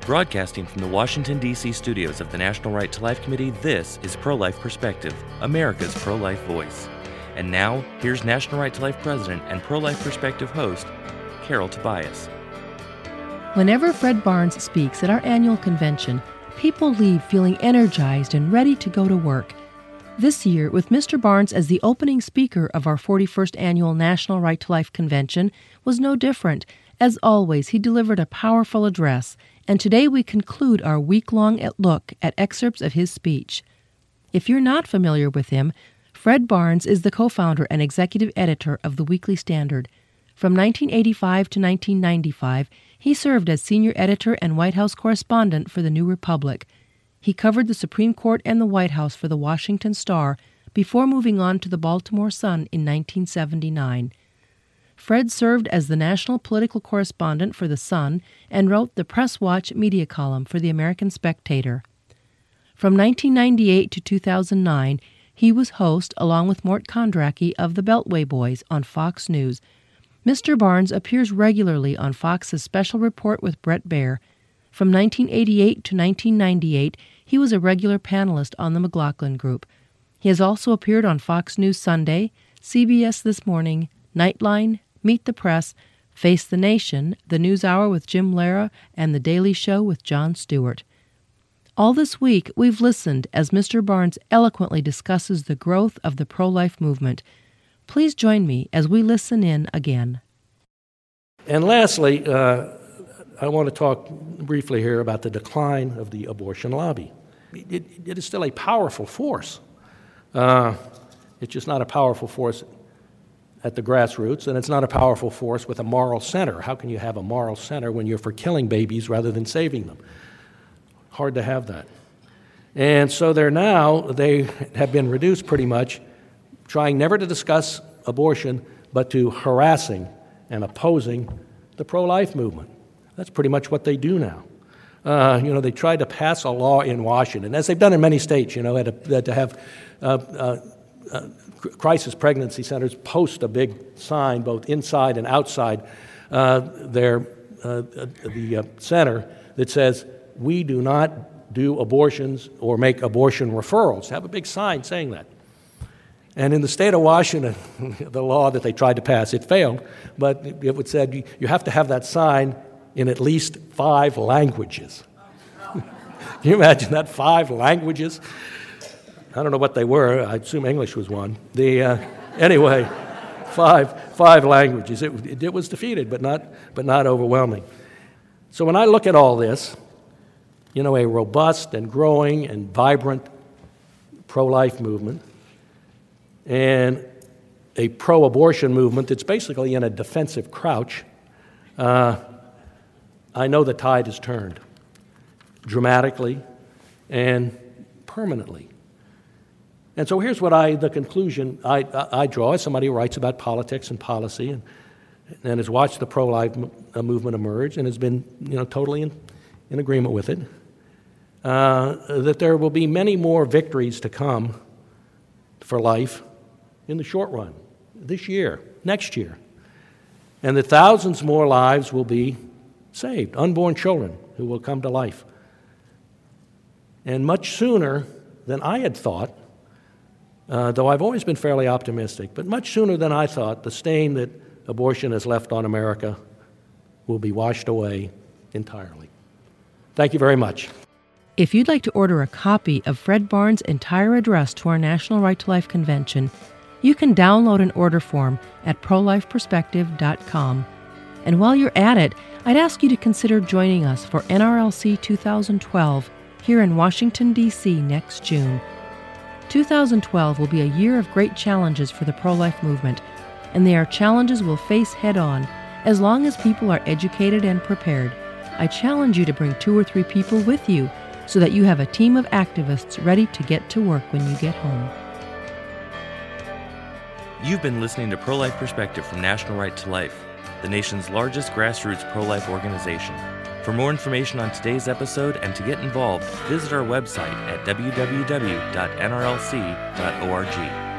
Broadcasting from the Washington, D.C. studios of the National Right to Life Committee, this is Pro-Life Perspective, America's pro-life voice. And now, here's National Right to Life President and Pro-Life Perspective host, Carol Tobias. Whenever Fred Barnes speaks at our annual convention, people leave feeling energized and ready to go to work. This year, with Mr. Barnes as the opening speaker of our 41st annual National Right to Life Convention, was no different. As always, he delivered a powerful address, and today we conclude our week-long look at excerpts of his speech. If you're not familiar with him, Fred Barnes is the co-founder and executive editor of the Weekly Standard. From 1985 to 1995, he served as senior editor and White House correspondent for the New Republic. He covered the Supreme Court and the White House for the Washington Star before moving on to the Baltimore Sun in 1979. Fred served as the national political correspondent for The Sun and wrote the Press Watch media column for the American Spectator. From 1998 to 2009, he was host, along with Mort Kondracki, of the Beltway Boys on Fox News. Mr. Barnes appears regularly on Fox's Special Report with Bret Baier. From 1988 to 1998, he was a regular panelist on the McLaughlin Group. He has also appeared on Fox News Sunday, CBS This Morning, Nightline, Meet the Press, Face the Nation, The News Hour with Jim Lehrer, and The Daily Show with Jon Stewart. All this week, we've listened as Mr. Barnes eloquently discusses the growth of the pro-life movement. Please join me as we listen in again. And lastly, I want to talk briefly here about the decline of the abortion lobby. It is still a powerful force. It's just not a powerful force at the grassroots, and it's not a powerful force with a moral center. How can you have a moral center when you're for killing babies rather than saving them? Hard to have that. And so they have been reduced pretty much, trying never to discuss abortion, but to harassing and opposing the pro-life movement. That's pretty much what they do now. They tried to pass a law in Washington, as they've done in many states, had to have crisis pregnancy centers post a big sign both inside and outside the center that says, "We do not do abortions or make abortion referrals." Have a big sign saying that. And in the state of Washington, the law that they tried to pass, it failed, but it would say you have to have that sign in at least 5 languages. Can you imagine that? 5 languages? I don't know what they were. I assume English was one. Anyway, five languages. It was defeated, but not overwhelming. So when I look at all this, a robust and growing and vibrant pro-life movement and a pro-abortion movement that's basically in a defensive crouch, I know the tide has turned dramatically and permanently. And so here's the conclusion I draw as somebody who writes about politics and policy and has watched the pro-life movement emerge and has been totally in agreement with it, that there will be many more victories to come for life in the short run, this year, next year, and that thousands more lives will be saved, unborn children who will come to life. And much sooner than I had thought, though I've always been fairly optimistic, but much sooner than I thought, the stain that abortion has left on America will be washed away entirely. Thank you very much. If you'd like to order a copy of Fred Barnes' entire address to our National Right to Life Convention, you can download an order form at prolifeperspective.com. And while you're at it, I'd ask you to consider joining us for NRLC 2012 here in Washington, D.C. next June. 2012 will be a year of great challenges for the pro-life movement, and they are challenges we'll face head-on as long as people are educated and prepared. I challenge you to bring 2 or 3 people with you so that you have a team of activists ready to get to work when you get home. You've been listening to Pro-Life Perspective from National Right to Life, the nation's largest grassroots pro-life organization. For more information on today's episode and to get involved, visit our website at www.nrlc.org.